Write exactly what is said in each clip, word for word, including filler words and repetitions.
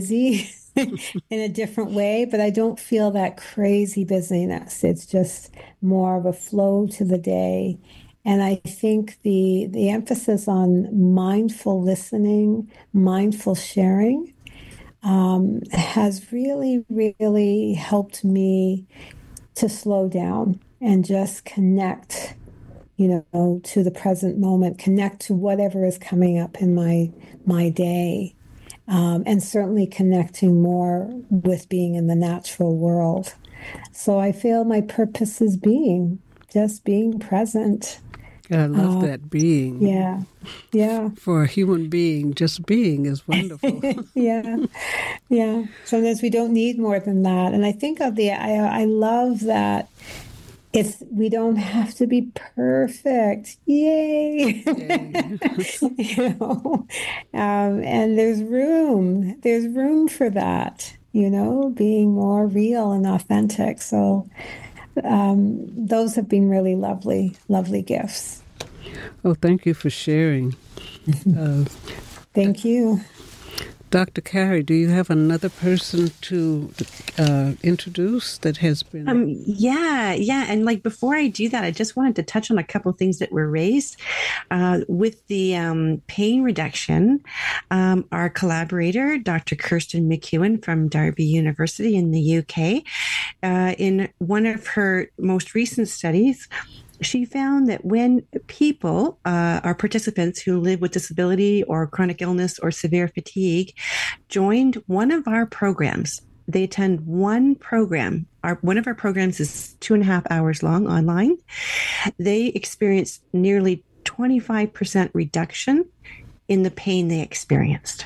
in a different way, but I don't feel that crazy busyness. It's just more of a flow to the day. And I think the the emphasis on mindful listening, mindful sharing, um, has really, really helped me to slow down and just connect, you know, to the present moment, connect to whatever is coming up in my my day, um, and certainly connecting more with being in the natural world. So I feel my purpose is being, just being present. I love Uh, that, being. yeah, yeah. For a human being, just being is wonderful. yeah, yeah. Sometimes we don't need more than that. And I think of the, I, I love that it's, we don't have to be perfect. Yay. you know, um, and there's room, there's room for that, you know, being more real and authentic. So um, those have been really lovely, lovely gifts. Oh, thank you for sharing. Uh, Thank you. Doctor Carey, do you have another person to uh, introduce that has been... Um, yeah, yeah. And like before I do that, I just wanted to touch on a couple of things that were raised. Uh, with the um, pain reduction, um, our collaborator, Doctor Kirsten McEwen from Derby University in the U K, uh, in one of her most recent studies, she found that when people, uh, our participants who live with disability or chronic illness or severe fatigue, joined one of our programs, they attend one program. Our, one of our programs is two and a half hours long online. They experience nearly twenty-five percent reduction in the pain they experienced.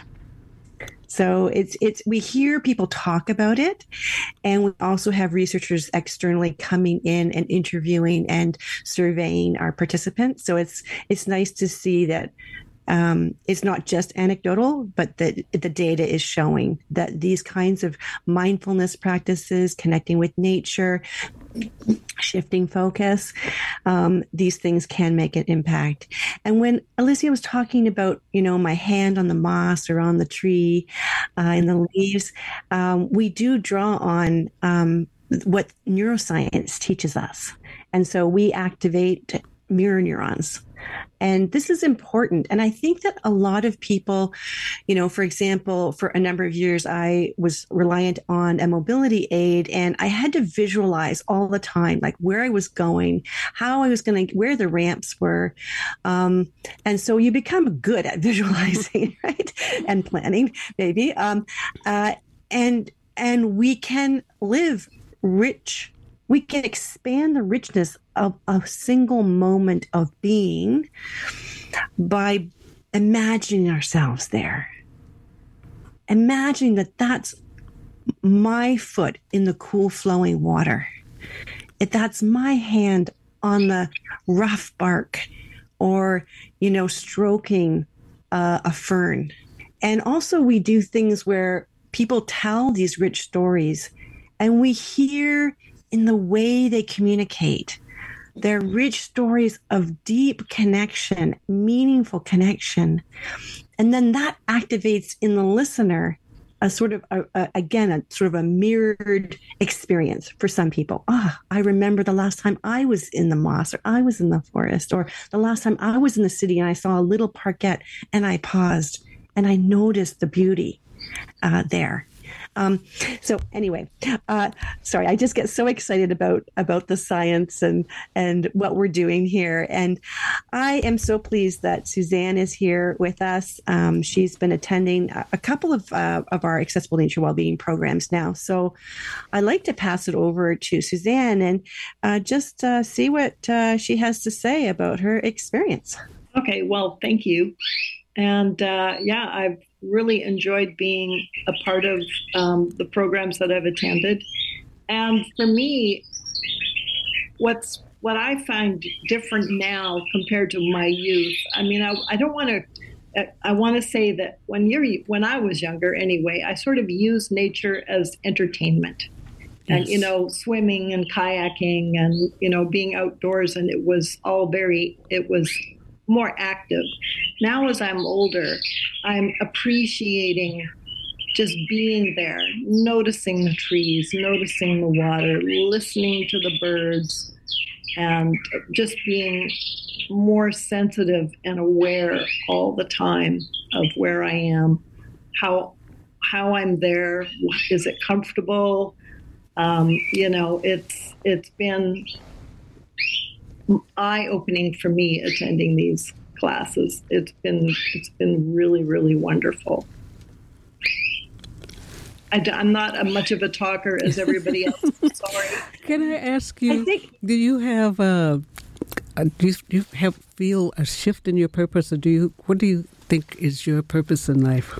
So it's it's we hear people talk about it, and we also have researchers externally coming in and interviewing and surveying our participants. So it's it's nice to see that um, it's not just anecdotal, but that the data is showing that these kinds of mindfulness practices, connecting with nature, shifting focus, um, these things can make an impact. And when Alicia was talking about, you know, my hand on the moss or on the tree, uh, in the leaves, um, we do draw on um, what neuroscience teaches us. And so we activate mirror neurons. And this is important. And I think that a lot of people, you know, for example, for a number of years, I was reliant on a mobility aid, and I had to visualize all the time, like where I was going, how I was going to, where the ramps were. Um, and so you become good at visualizing, right? And planning, maybe. Um, uh, and, and we can live rich. We can expand the richness of a single moment of being by imagining ourselves there. Imagining that that's my foot in the cool flowing water. If that's my hand on the rough bark, or, you know, stroking uh, a fern. And also we do things where people tell these rich stories, and we hear in the way they communicate. They're rich stories of deep connection, meaningful connection. And then that activates in the listener a sort of, a, a, again, a sort of a mirrored experience for some people. Ah, oh, I remember the last time I was in the moss, or I was in the forest, or the last time I was in the city and I saw a little parkette and I paused and I noticed the beauty uh, there. Um, so anyway, uh, sorry, I just get so excited about, about the science and, and what we're doing here. And I am so pleased that Suzanne is here with us. Um, she's been attending a, a couple of, uh, of our Accessible Nature Wellbeing programs now. So I'd like to pass it over to Suzanne and uh, just uh, see what uh, she has to say about her experience. Okay, well, thank you. And uh, yeah, I've really enjoyed being a part of um, the programs that I've attended. And for me, what's what I find different now compared to my youth, I mean, I, I don't want to, I want to say that when you're, when I was younger anyway, I sort of used nature as entertainment. And, yes. you know, swimming and kayaking and, you know, being outdoors, and it was all very, it was more active. Now, as I'm older, I'm appreciating just being there, noticing the trees, noticing the water, listening to the birds, and just being more sensitive and aware all the time of where I am, how how I'm there, is it comfortable? Um, you know, it's it's been eye-opening for me attending these classes. It's been it's been really, really wonderful. I, I'm not a much of a talker as everybody else. Sorry. Can I ask you? I think, do you have a, a do you, do you have feel a shift in your purpose, or do you? What do you think is your purpose in life?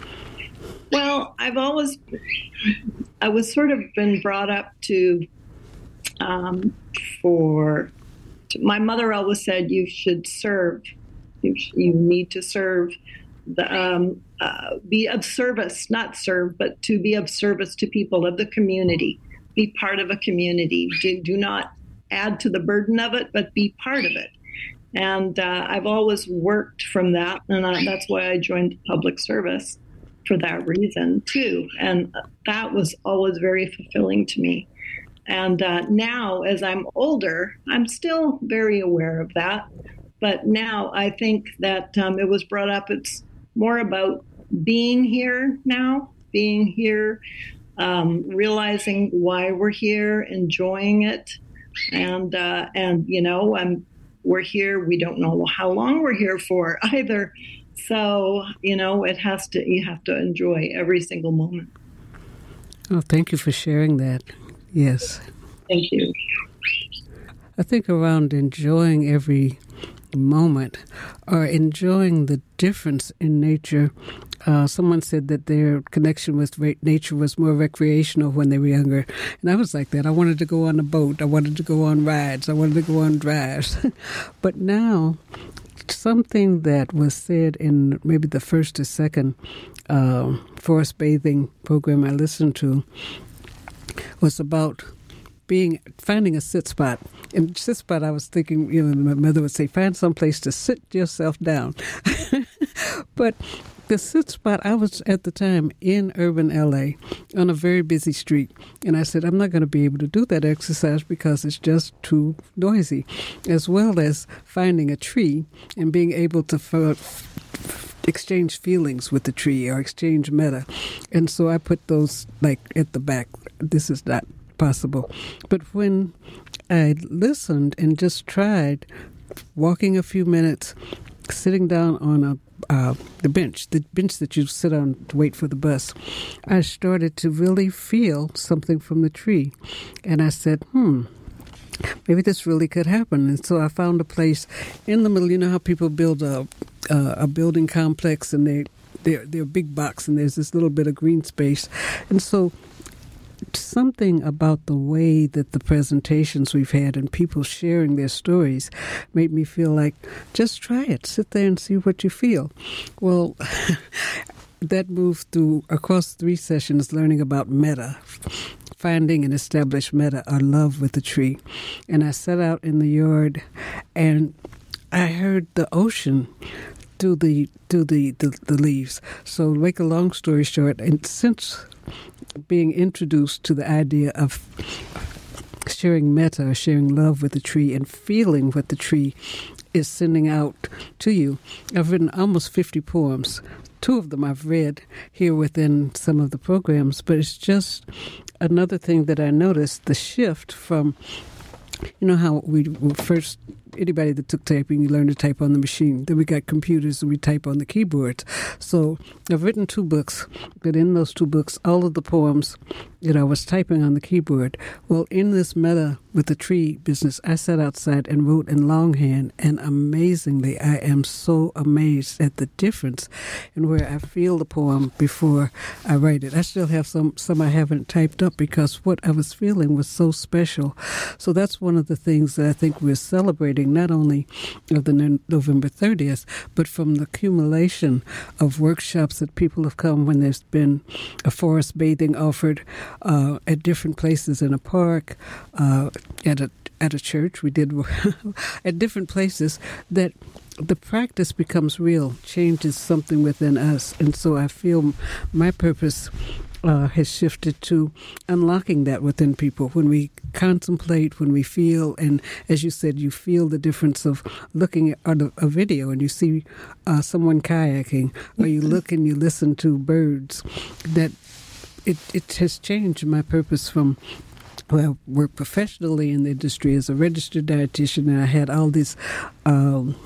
Well, I've always, I was sort of been brought up to, um, for, my mother always said you should serve, you, you need to serve, the, um, uh, be of service, not serve, but to be of service to people of the community, be part of a community, do, do not add to the burden of it, but be part of it. And uh, I've always worked from that, and I, that's why I joined public service. For that reason, too. And that was always very fulfilling to me. And uh, now, as I'm older, I'm still very aware of that. But now I think that um, it was brought up, it's more about being here now, being here, um, realizing why we're here, enjoying it. And, uh, and you know, I'm, we're here. We don't know how long we're here for either. So, you know, it has to, you have to enjoy every single moment. Oh, thank you for sharing that. Yes. Thank you. I think around enjoying every moment or enjoying the difference in nature, uh, someone said that their connection with re- nature was more recreational when they were younger. And I was like that. I wanted to go on a boat. I wanted to go on rides. I wanted to go on drives. But now, something that was said in maybe the first or second uh, forest bathing program I listened to was about being finding a sit spot. And sit spot, I was thinking, you know, my mother would say, find some place to sit yourself down. But the sit spot, I was at the time in urban L A on a very busy street. And I said, I'm not going to be able to do that exercise because it's just too noisy, as well as finding a tree and being able to f- exchange feelings with the tree or exchange meta. And so I put those like at the back. This is not possible. But when I listened and just tried walking a few minutes, sitting down on a uh, the bench, the bench that you sit on to wait for the bus, I started to really feel something from the tree. And I said, hmm, maybe this really could happen. And so I found a place in the middle. You know how people build a uh, a building complex and they, they're, they're a big box and there's this little bit of green space. And so something about the way that the presentations we've had and people sharing their stories made me feel like, just try it. Sit there and see what you feel. Well, that moved through across three sessions learning about meta, finding and establish meta, or love with the tree. And I sat out in the yard and I heard the ocean through the through the, the, the leaves. So to make a long story short, and since being introduced to the idea of sharing metta, sharing love with the tree, and feeling what the tree is sending out to you, I've written almost fifty poems. Two of them I've read here within some of the programs, but it's just another thing that I noticed, the shift from, you know how we first, anybody that took typing, you learned to type on the machine. Then we got computers and we type on the keyboards. So I've written two books, but in those two books, all of the poems that I was typing on the keyboard. Well, in this meta with the tree business, I sat outside and wrote in longhand, and amazingly, I am so amazed at the difference in where I feel the poem before I write it. I still have some, some I haven't typed up because what I was feeling was so special. So that's one of the things that I think we're celebrating, not only of the November thirtieth, but from the accumulation of workshops that people have come when there's been a forest bathing offered uh, at different places in a park, uh, at a at a church. We did at different places that the practice becomes real, changes something within us. And so I feel my purpose uh, has shifted to unlocking that within people. When we contemplate, when we feel, and as you said, you feel the difference of looking at a, a video and you see uh, someone kayaking, or you look and you listen to birds, that it, it has changed my purpose from, well, I work professionally in the industry as a registered dietitian, and I had all these um,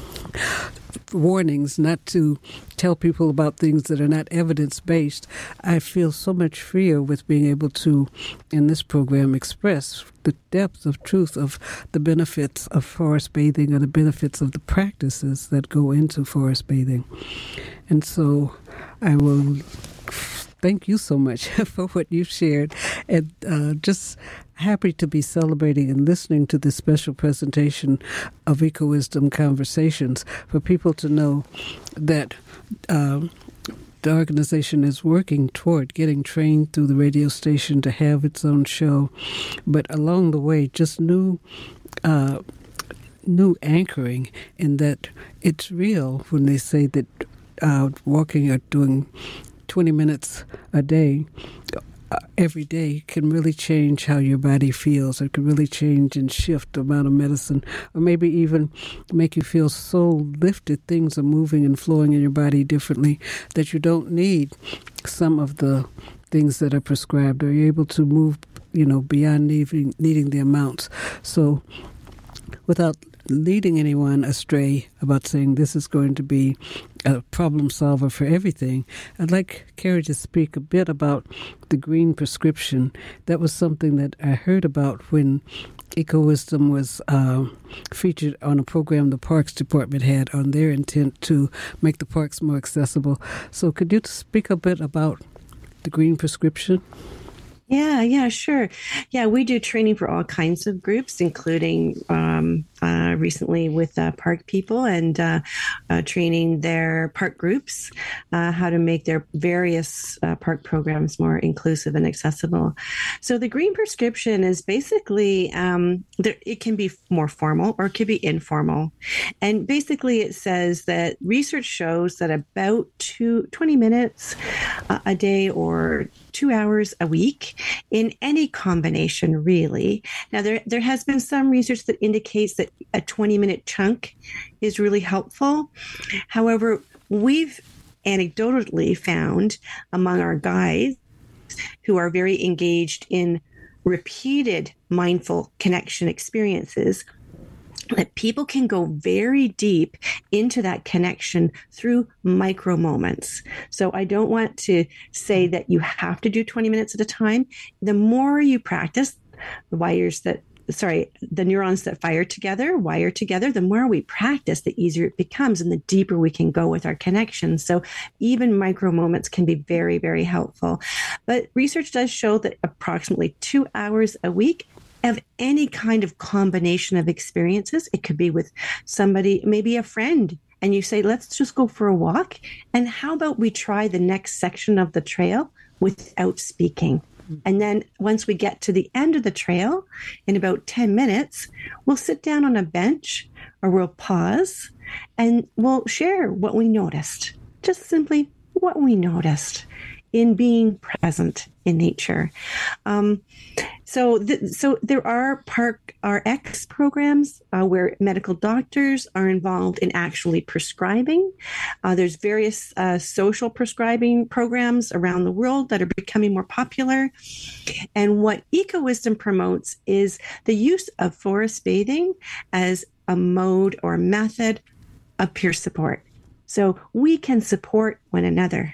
warnings not to tell people about things that are not evidence-based. I feel so much freer with being able to, in this program, express the depth of truth of the benefits of forest bathing, or the benefits of the practices that go into forest bathing. And so I will thank you so much for what you've shared, and uh, just happy to be celebrating and listening to this special presentation of Eco-Wisdom Conversations, for people to know that um, the organization is working toward getting trained through the radio station to have its own show, but along the way, just new uh, new anchoring in that it's real when they say that uh, walking or doing twenty minutes a day, uh, every day, can really change how your body feels. It can really change and shift the amount of medicine, or maybe even make you feel so lifted, things are moving and flowing in your body differently, that you don't need some of the things that are prescribed, or you're able to move, you know, beyond needing, needing the amounts. So without leading anyone astray about saying this is going to be a problem solver for everything, I'd like Carrie to speak a bit about the green prescription. That was something that I heard about when Eco-Wisdom was uh, featured on a program the Parks Department had on their intent to make the parks more accessible. So could you speak a bit about the green prescription? Yeah, yeah, sure. Yeah, we do training for all kinds of groups, including um, uh, recently with uh, park people, and uh, uh, training their park groups uh, how to make their various uh, park programs more inclusive and accessible. So the green prescription is basically, um, there, it can be more formal or it could be informal. And basically it says that research shows that about two, twenty minutes uh, a day or two hours a week, in any combination, really. Now, there there has been some research that indicates that a twenty-minute chunk is really helpful. However, we've anecdotally found among our guides who are very engaged in repeated mindful connection experiences that people can go very deep into that connection through micro moments. So I don't want to say that you have to do twenty minutes at a time. The more you practice, the wires that, sorry, the neurons that fire together, wire together, the more we practice, the easier it becomes and the deeper we can go with our connections. So even micro moments can be very, very helpful. But research does show that approximately two hours a week of any kind of combination of experiences. It could be with somebody, maybe a friend, and you say, let's just go for a walk. And how about we try the next section of the trail without speaking? And then once we get to the end of the trail, in about ten minutes, we'll sit down on a bench or we'll pause and we'll share what we noticed. Just simply what we noticed in being present in nature. Um, so, th- so there are Park R X programs uh, where medical doctors are involved in actually prescribing. Uh, there's various uh, social prescribing programs around the world that are becoming more popular. And what Eco-Wisdom promotes is the use of forest bathing as a mode or method of peer support. So we can support one another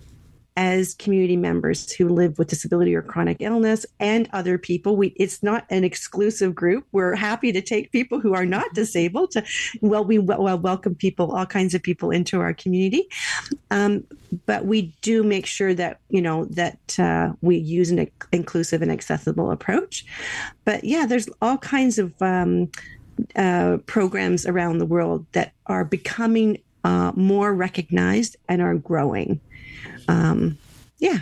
as community members who live with disability or chronic illness, and other people. We, it's not an exclusive group. We're happy to take people who are not disabled. To, well, we well, welcome people, all kinds of people into our community. Um, but we do make sure that, you know, that uh, we use an inclusive and accessible approach. But yeah, there's all kinds of um, uh, programs around the world that are becoming uh, more recognized and are growing. Um, yeah.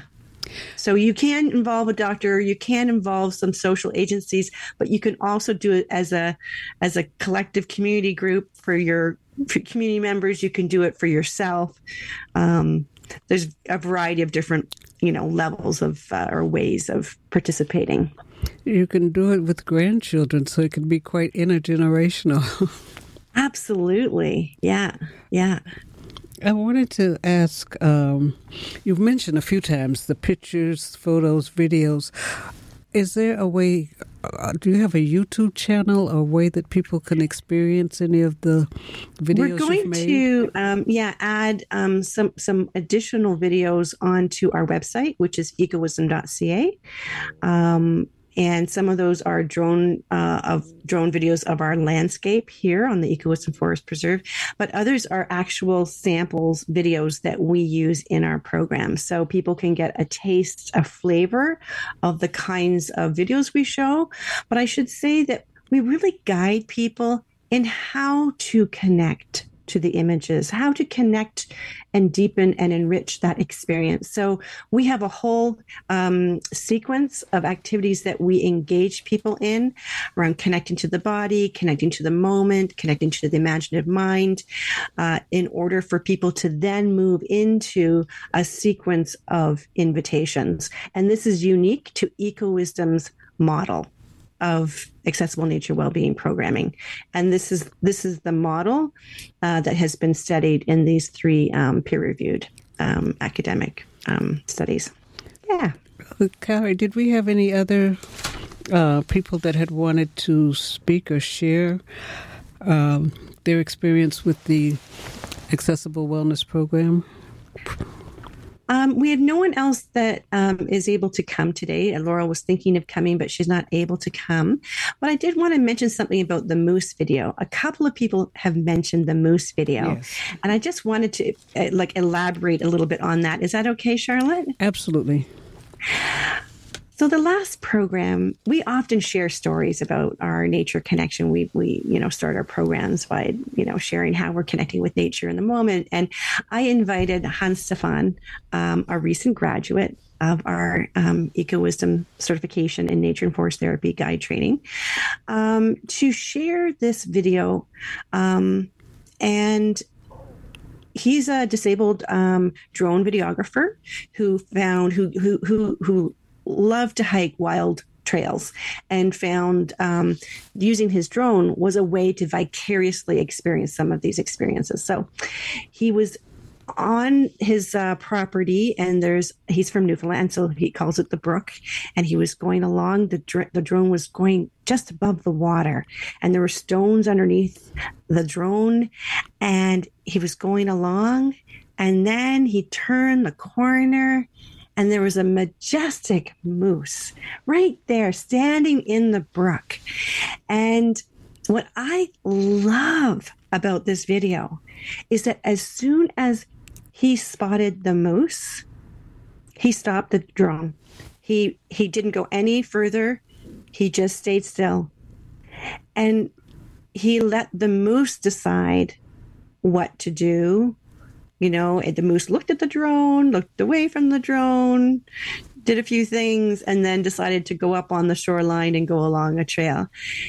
So you can involve a doctor, you can involve some social agencies, but you can also do it as a as a collective community group for your for community members. You can do it for yourself. Um, there's a variety of different, you know, levels of uh, or ways of participating. You can do it with grandchildren, so it can be quite intergenerational. Absolutely. Yeah. Yeah. I wanted to ask, um, you've mentioned a few times the pictures, photos, videos. Is there a way, uh, do you have a YouTube channel or a way that people can experience any of the videos We're going you've made? to, um, yeah, add um, some, some additional videos onto our website, which is eco wisdom dot c a. Um, And some of those are drone uh, of drone videos of our landscape here on the Eco Wisdom Forest Preserve, but others are actual samples videos that we use in our program, so people can get a taste, a flavor of the kinds of videos we show. But I should say that we really guide people in how to connect to the images, how to connect and deepen and enrich that experience. So we have a whole um, sequence of activities that we engage people in around connecting to the body, connecting to the moment, connecting to the imaginative mind, uh, in order for people to then move into a sequence of invitations. And this is unique to Eco Wisdom's model of accessible nature well-being programming, and this is this is the model uh, that has been studied in these three um, peer-reviewed um, academic um, studies. Yeah, Carrie, did we have any other uh, people that had wanted to speak or share um, their experience with the Accessible Wellness Program? Um, we have no one else that um, is able to come today. Laurel was thinking of coming, but she's not able to come. But I did want to mention something about the moose video. A couple of people have mentioned the moose video. Yes. And I just wanted to uh, like elaborate a little bit on that. Is that okay, Charlotte? Absolutely. So the last program, we often share stories about our nature connection. We, we, you know, start our programs by, you know, sharing how we're connecting with nature in the moment. And I invited Hans Stefan, um, a recent graduate of our um, Eco Wisdom certification in nature and forest therapy guide training, um, to share this video. Um, and he's a disabled um, drone videographer who found, who, who, who, who, loved to hike wild trails and found um, using his drone was a way to vicariously experience some of these experiences. So he was on his uh, property, and there's he's from Newfoundland, so he calls it the brook, and he was going along, the dr- the drone was going just above the water, and there were stones underneath the drone, and he was going along, and then he turned the corner, and there was a majestic moose right there standing in the brook. And what I love about this video is that as soon as he spotted the moose, he stopped the drone. He he didn't go any further. He just stayed still. And he let the moose decide what to do. You know, the moose looked at the drone, looked away from the drone, did a few things, and then decided to go up on the shoreline and go along a trail.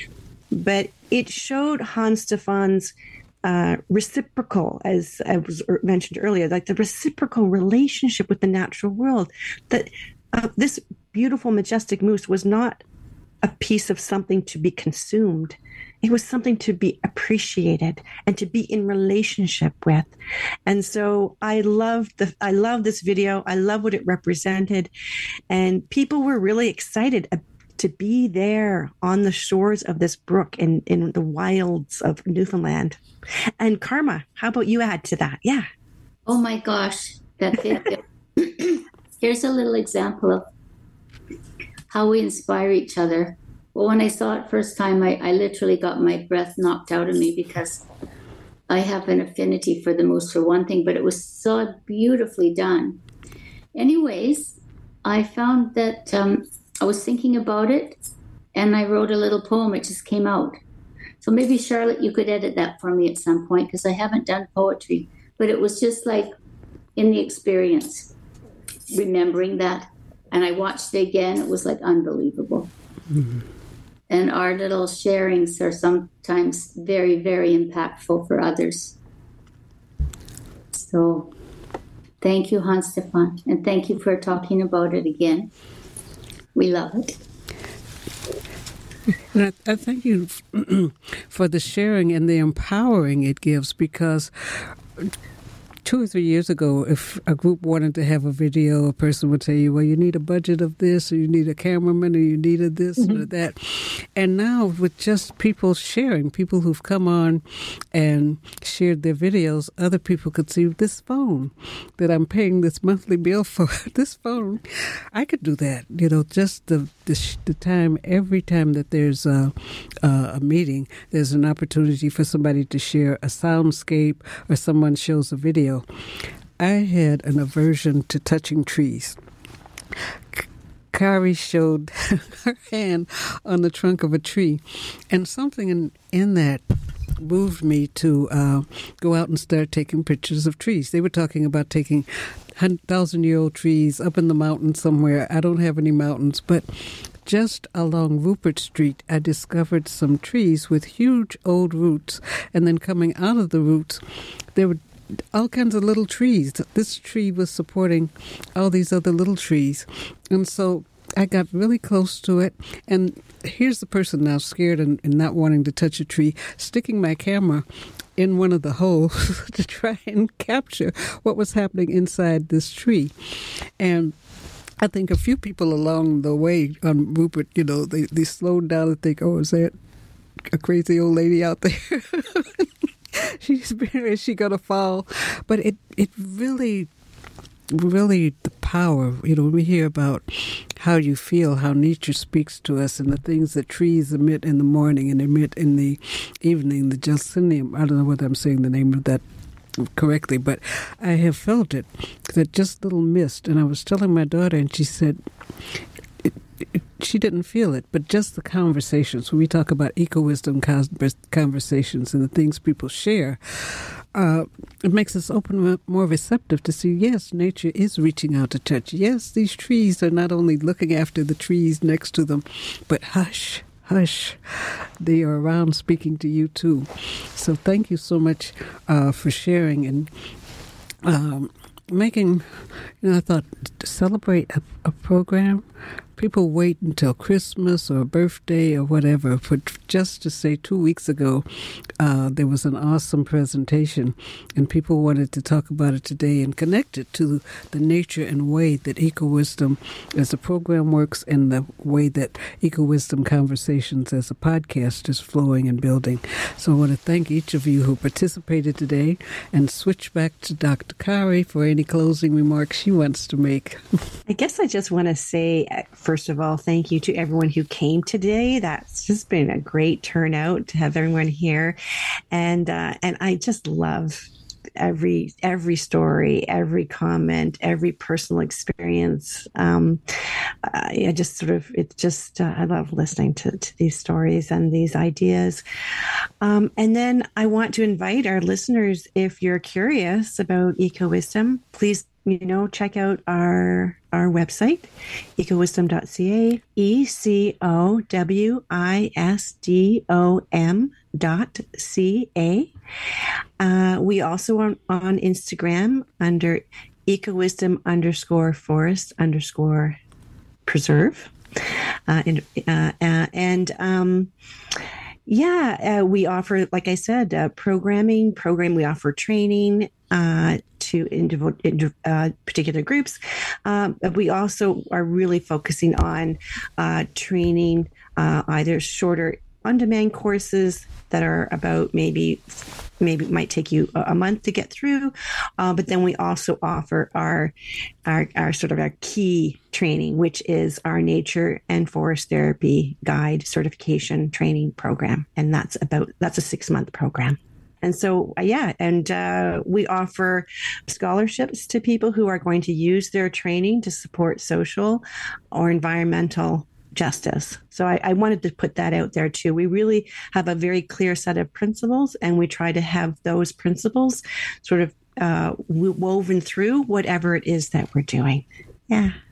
But it showed Hans Stefan's uh, reciprocal, as I was mentioned earlier, like the reciprocal relationship with the natural world. That uh, this beautiful, majestic moose was not a piece of something to be consumed. It was something to be appreciated and to be in relationship with. And so I love the I love this video. I love what it represented. And people were really excited to be there on the shores of this brook in, in the wilds of Newfoundland. And Karma, how about you add to that? Yeah. Oh my gosh, that video. Here's a little example of how we inspire each other. Well, when I saw it first time, I, I literally got my breath knocked out of me because I have an affinity for the moose, for one thing, but it was so beautifully done. Anyways, I found that um, I was thinking about it, and I wrote a little poem. It just came out. So maybe, Charlotte, you could edit that for me at some point, because I haven't done poetry, but it was just like in the experience, remembering that And I watched it again. It was like unbelievable. Mm-hmm. And our little sharings are sometimes very, very impactful for others. So thank you, Hans Stefan. And thank you for talking about it again. We love it. And I, I thank you for the sharing and the empowering it gives, because two or three years ago, if a group wanted to have a video, a person would tell you, well, you need a budget of this, or you need a cameraman, or you needed this mm-hmm. or that. And now with just people sharing, people who've come on and shared their videos, other people could see this phone that I'm paying this monthly bill for, this phone, I could do that. You know, just the the, the time, every time that there's a, a meeting, there's an opportunity for somebody to share a soundscape or someone shows a video. I had an aversion to touching trees. Kari showed her hand on the trunk of a tree, and something in, in that moved me to uh, go out and start taking pictures of trees. They were talking about taking thousand-year-old trees up in the mountains somewhere. I don't have any mountains, but just along Rupert Street, I discovered some trees with huge old roots, and then coming out of the roots, there were all kinds of little trees. This tree was supporting all these other little trees. And so I got really close to it. And here's the person now scared and, and not wanting to touch a tree, sticking my camera in one of the holes to try and capture what was happening inside this tree. And I think a few people along the way on Rupert, you know, they, they slowed down and think, oh, is that a crazy old lady out there? She's is she gonna fall? But it it really, really the power. You know, when we hear about how you feel, how nature speaks to us, and the things that trees emit in the morning and emit in the evening. The Gelsemium. I don't know whether I'm saying the name of that correctly, but I have felt it. That just little mist. And I was telling my daughter, and she said, It, it, she didn't feel it, but just the conversations. When we talk about eco-wisdom conversations and the things people share, uh, it makes us open, more receptive to see, yes, nature is reaching out to touch. Yes, these trees are not only looking after the trees next to them, but hush, hush, they are around speaking to you too. So thank you so much uh, for sharing and um, making, you know, I thought to celebrate a, a program, people wait until Christmas or a birthday or whatever, but just to say two weeks ago, uh, there was an awesome presentation and people wanted to talk about it today and connect it to the nature and way that Eco-Wisdom as a program works and the way that Eco-Wisdom Conversations as a podcast is flowing and building. So I want to thank each of you who participated today and switch back to Doctor Kari for any closing remarks she wants to make. I guess I just want to say, first of all, thank you to everyone who came today. That's just been a great turnout to have everyone here. And uh, and I just love every every story, every comment, every personal experience. Um, I just sort of, it's just, uh, I love listening to, to these stories and these ideas. Um, and then I want to invite our listeners, if you're curious about Eco-Wisdom, please, you know, check out our our website, eco wisdom dot c a, E C O W I S D O M dot C A. Uh, we also are on Instagram under ecowisdom underscore forest underscore preserve. Uh, and uh, uh, and um, yeah, uh, we offer, like I said, uh, programming, program. We offer training uh, to individual, uh, particular groups. Um, but we also are really focusing on uh, training, uh, either shorter on-demand courses that are about maybe maybe it might take you a month to get through, uh, but then we also offer our, our our sort of our key training, which is our nature and forest therapy guide certification training program, and that's about that's a six month program. And so, yeah, and uh, we offer scholarships to people who are going to use their training to support social or environmental justice. So I, I wanted to put that out there too. We really have a very clear set of principles, and we try to have those principles sort of uh, woven through whatever it is that we're doing. Yeah.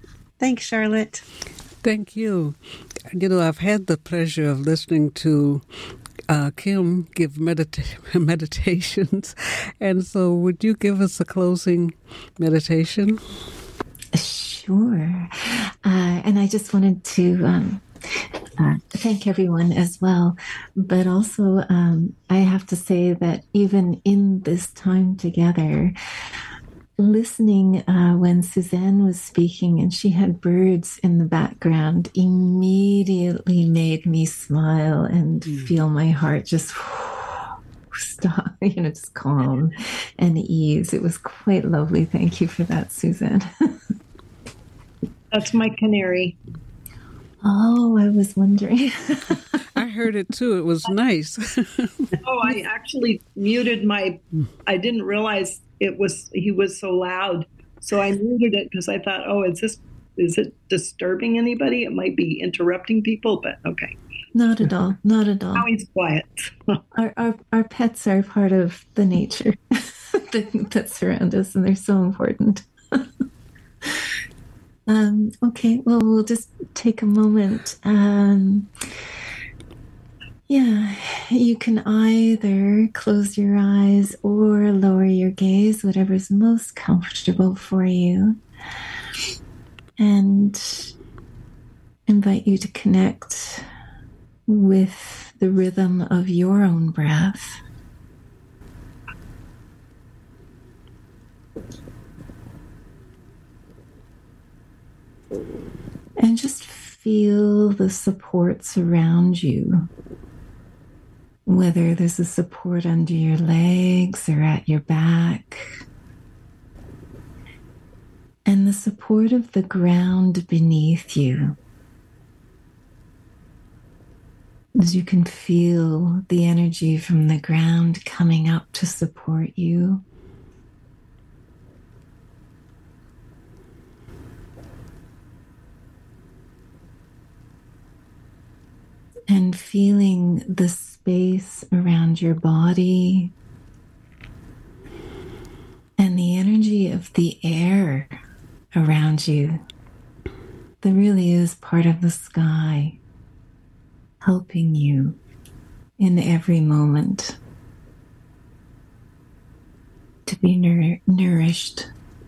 Thanks, Charlotte. Thank you. You know, I've had the pleasure of listening to uh, Kim give medita- meditations. And so would you give us a closing meditation? Sure. Uh, and I just wanted to um, uh, thank everyone as well. But also, um, I have to say that even in this time together, listening uh, when Suzanne was speaking and she had birds in the background immediately made me smile and mm. feel my heart just stop, you know, just calm and ease. It was quite lovely. Thank you for that, Suzanne. That's my canary. Oh, I was wondering. I heard it too. It was nice. Oh, I actually muted my, I didn't realize it was, he was so loud. So I muted it because I thought, oh, is this, is it disturbing anybody? It might be interrupting people, but okay. Not at all. Not at all. Now he's quiet. our, our our pets are part of the nature that, that surround us, and they're so important. um, okay, well, we'll just take a moment. Um, yeah, you can either close your eyes or lower your gaze, whatever's most comfortable for you. And invite you to connect with the rhythm of your own breath. And just feel the supports around you, whether there's a support under your legs or at your back, and the support of the ground beneath you. As you can feel the energy from the ground coming up to support you. And feeling the space around your body and the energy of the air around you that really is part of the sky, helping you in every moment to be nour- nourished.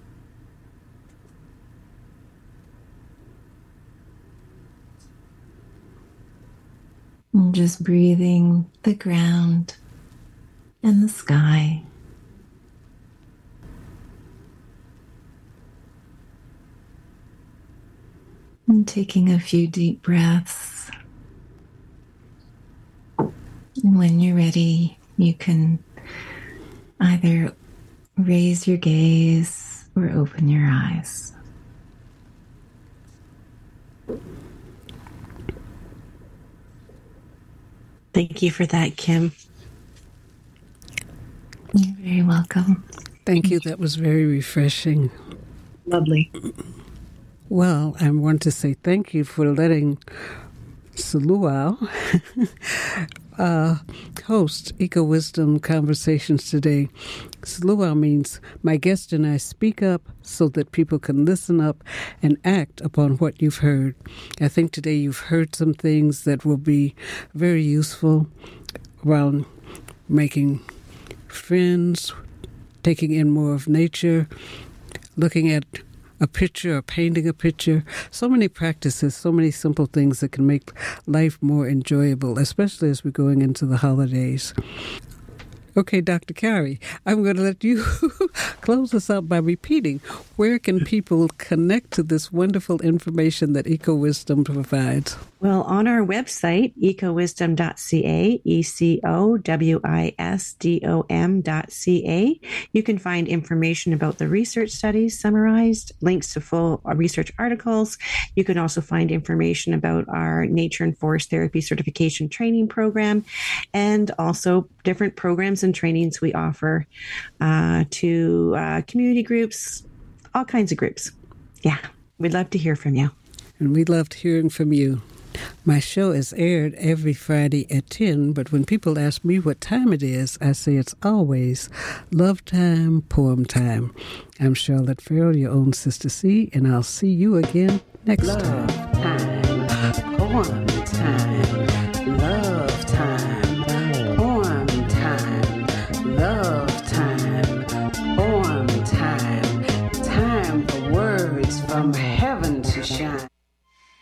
And just breathing the ground and the sky. And taking a few deep breaths. And when you're ready, you can either raise your gaze or open your eyes. Thank you for that, Kim. You're very welcome. Thank you. That was very refreshing. Lovely. Well, I want to say thank you for letting Saluau uh, host Eco Wisdom Conversations today. Saluau means my guest and I speak up so that people can listen up and act upon what you've heard. I think today you've heard some things that will be very useful around making friends, taking in more of nature, looking at a picture or painting a picture. So many practices, so many simple things that can make life more enjoyable, especially as we're going into the holidays. Okay, Doctor Carey, I'm going to let you close us out by repeating, where can people connect to this wonderful information that Eco Wisdom provides? Well, on our website, eco wisdom dot c a, E C O W I S D O M dot C A, you can find information about the research studies summarized, links to full research articles. You can also find information about our Nature and Forest Therapy Certification Training Program, and also different programs and trainings we offer uh, to uh, community groups, all kinds of groups. Yeah, we'd love to hear from you. And we loved hearing from you. My show is aired every Friday at ten, but when people ask me what time it is, I say it's always Love Time, Poem Time. I'm Charlotte Farrell, your own Sister C, and I'll see you again next Love time. time. Poem time. Love